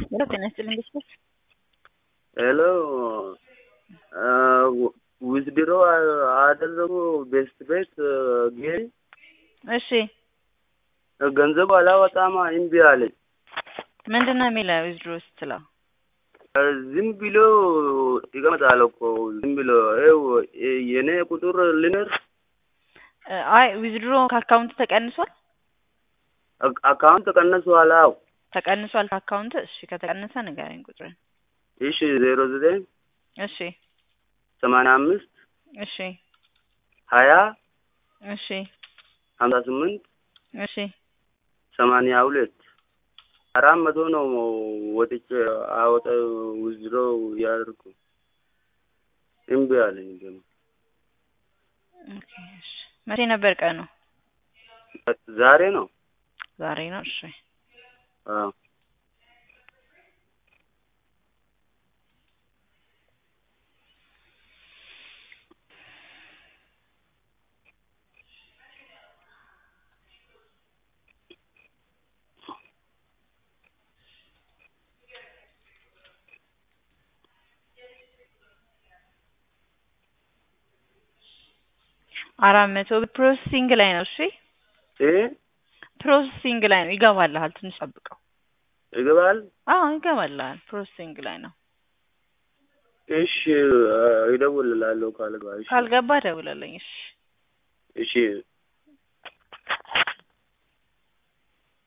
ሄሎ ጤና ይስጥልኝ ቤተሰብ። ሄሎ ዊዝድሮ አደረጉ ቤስት ቤት ግን እሺ ገንዘቡ አላወጣም እምቢ አለኝ። ምንድነው የሚለው ዊዝድሮ ስትለው? ዝም ብሎ ይቀመጣል እኮ ዝም ብሎ ይኸው የኔ ቁጥር ልንር አይ ዊዝድሮ ከአካውንት ተቀንሷል። አካውንት ተቀነሷል። አዎ ተቀንሷል ከአካውንት። እሺ ከተቀነሰ ንገረኝ ቁጥሩን። እሺ 09 እሺ 85 እሺ 20 እሺ 58 እሺ 82 400 ነው ወጥቼ አወጣ ዊዝድሮ ያደርኩ እምቢ አለኝ ደግሞ። ኦኬ እሺ መቼ ነበር ቀኑ? ዛሬ ነው። ዛሬ ነው። እሺ አዎ 400 ፕሮሰሲንግ ላይ ነው። እሺ ፕሮሰሲንግ ላይ ነው። ይገባልሃል። ትንሽ ጠብቀው። ይገባል? አዎ ይገባልሃል። ፕሮሰሲንግ ላይ ነው። እሺ ይደውልልሃለሁ ካልገባ። እሺ ካልገባ ደውልልኝ። እሺ እሺ